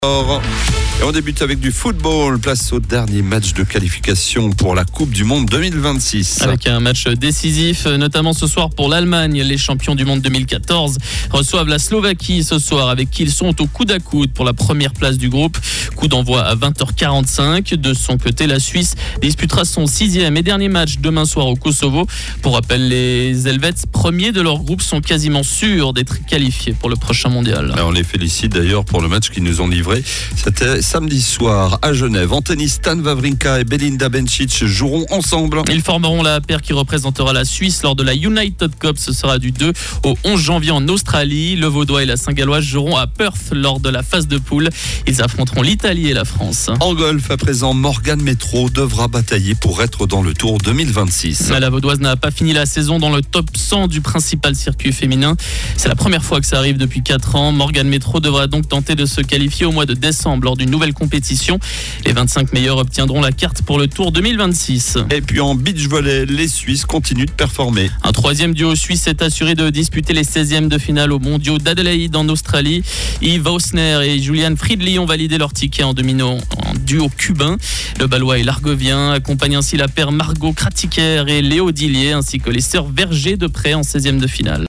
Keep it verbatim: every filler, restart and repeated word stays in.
Et on débute avec du football. Place au dernier match de qualification pour la Coupe du Monde deux mille vingt-six. Avec un match décisif, notamment ce soir pour l'Allemagne. Les champions du monde deux mille quatorze reçoivent la Slovaquie ce soir, avec qui ils sont au coude à coude pour la première place du groupe. Coup d'envoi à vingt heures quarante-cinq. De son côté, la Suisse disputera son sixième et dernier match demain soir au Kosovo. Pour rappel, les Helvètes, premiers de leur groupe, sont quasiment sûrs d'être qualifiés pour le prochain mondial. On les félicite d'ailleurs pour le match qu'ils nous ont livré. C'était samedi soir à Genève. En tennis, Stan Wawrinka et Belinda Bencic joueront ensemble. Ils formeront la paire qui représentera la Suisse lors de la United Cup. Ce sera du deux au onze janvier en Australie. Le Vaudois et la Saint-Galloise joueront à Perth lors de la phase de poule. Ils affronteront l'Italie et la France. En golf, à présent, Morgan Metro devra batailler pour être dans le Tour deux mille vingt-six. La Vaudoise n'a pas fini la saison dans le top cent du principal circuit féminin. C'est la première fois que ça arrive depuis quatre ans. Morgan Metro devra donc tenter de se qualifier au mois de décembre lors d'une nouvelle compétition. Les vingt-cinq meilleurs obtiendront la carte pour le Tour deux mille vingt-six. Et puis en beach volley, les Suisses continuent de performer. Un troisième duo suisse est assuré de disputer les seizièmes de finale aux mondiaux d'Adelaide en Australie. Yves Hausner et Julian Friedli ont validé leur ticket en dominant en duo cubain. Le Balois et l'Argovien accompagnent ainsi la paire Margot Kratiker et Léo Dillier, ainsi que les sœurs Verger de Pré en seizième de finale.